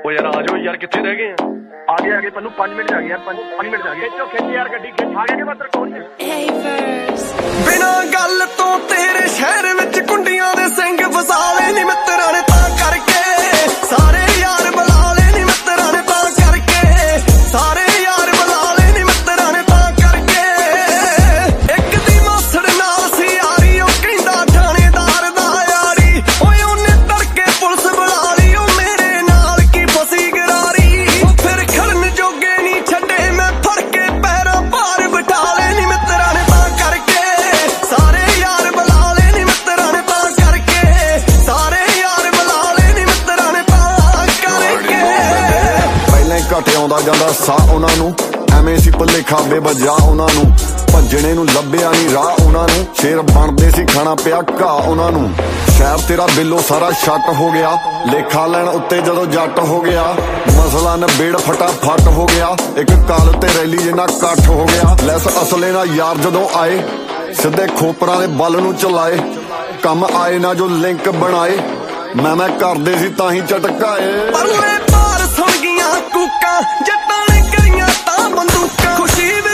ਉਹ ਯਾਰ ਆ ਜਾਓ ਯਾਰ, ਕਿੱਥੇ ਰਹਿ ਗਏ ਆ? ਆ ਗਏ ਪੰਨੂ 5 ਮਿੰਟ ਜਾ ਗਏ ਯਾਰ, 5 ਮਿੰਟ ਜਾ ਗਏ। ਖਿੱਚ ਯਾਰ ਗੱਡੀ ਖਿੱਚ। ਆ ਗਏ ਕਿ ਮਤਲਬ ਕੌਣ ਬਿਨਾਂ ਗੱਲ ਤੋਂ ਤੇਰੇ ਸ਼ਹਿਰ ਵਿੱਚ ਕੁੰਡੀਆਂ ਦੇ ਸਿੰਘ ਫਸਾ ਲੈ ਨੀ ਮਿੱਤਰਾਂ ਨੇ, ਤਾਂ ਕਰਕੇ ਸਾਰੇ ਯਾਰ ਬੁਲਾ ਲੈ ਨੀ ਮਿੱਤਰਾਂ ਨੇ, ਤਾਂ ਕਰਕੇ ਸਾਰੇ ਯਾਰ ਬੁਲਾ ਲੈ ਨੀ ਮਿੱਤਰਾਂ ਨੇ, ਤਾਂ ਕਰਕੇ ਇੱਕ ਦੀ ਮਾਸੜ ਨਾਲ ਸੀ ਯਾਰੀ, ਉਹ ਕਹਿੰਦਾ ਥਾਣੇਦਾਰ ਦਾ ਯਾਰੀ, ਓਏ ਉਹਨੇ ਤੜਕੇ ਪੁਲਿਸ ਬੁਲਾ ਲਈ, ਉਹ ਮੇਰੇ ਨਾਲ ਕੀ ਫਸੀ ਗਰਾਰੀ, ਉਹ ਫਿਰ ਖੜਨ ਜੋਗੇ ਨਹੀਂ ਛੱਡੇ ਮੈਂ ਫੜ ਕੇ ਪੈਰਾਂ ਭਾਰ ਬਿਠਾ ਲੈ ਨੀ ਮਿੱਤਰਾਂ ਨੇ, ਤਾਂ ਕਰਕੇ ਸਾਰੇ ਯਾਰ ਬੁਲਾ ਲੈ ਨੀ ਮਿੱਤਰਾਂ ਨੇ, ਤਾਂ ਕਰਕੇ ਸਾਰੇ ਯਾਰ ਬੁਲਾ ਲੈ ਨੀ ਮਿੱਤਰਾਂ ਨੇ, ਤਾਂ ਕਰਕੇ। ਪਹਿਲਾਂ ਹੀ ਘੱਟ ਆਉਂਦਾ ਜਾਂਦਾ ਸਾਹ ਉਹਨਾਂ ਨੂੰ, ਐਵੇਂ ਸੀ ਭੁਲੇਖਾ ਬੇਵਜ੍ਹਾ ਉਹਨਾਂ ਨੂੰ, ਭੱਜਣੇ ਨੂੰ ਲੱਭਿਆ ਨਹੀਂ ਰਾਹ ਉਹਨਾਂ ਨੂੰ, ਸ਼ੇਰ ਬਣਦੇ ਸੀ ਖਾਣਾ ਪਿਆ ਘਾਹ ਉਹਨਾਂ ਨੂੰ। ਸ਼ਹਿਰ ਤੇਰਾ ਬਿੱਲੋ ਸਾਰਾ ਛੱਟ ਹੋ ਗਿਆ, ਲੇਖਾ ਲੈਣ ਉੱਤੇ ਜਦੋਂ ਜੱਟ ਹੋ ਗਿਆ, ਮਸਲਾ ਨਬੇੜ ਫਟਾਫਟ ਹੋ ਗਿਆ, ਇੱਕ ਕਾਲ ਤੇ ਰੈਲੀ ਜਿੰਨਾ ਇਕੱਠ ਹੋ ਗਿਆ। ਲੈਸ ਅਸਲੇ ਨਾਲ ਯਾਰ ਜਦੋਂ ਆਏ, ਸਿੱਧੇ ਖੋਪਰਾਂ ਦੇ ਬਲ ਨੂੰ ਚਲਾਏ, ਕੰਮ ਆਏ ਨਾ ਜੋ ਲਿੰਕ ਬਣਾਏ, ਮੈਂ ਕਰਦੇ ਸੀ ਤਾਂ ਹੀ ਝਟਕਾਏ। ਪਰਲੇ ਪਾਰ ਸੁਣ ਗਈਆਂ ਕੂਕਾਂ, ਜੱਟਾਂ ਨੇ ਕਰੀਆਂ ਤਾਂ ਬੰਦੂਕਾਂ, ਖੁਸ਼ੀ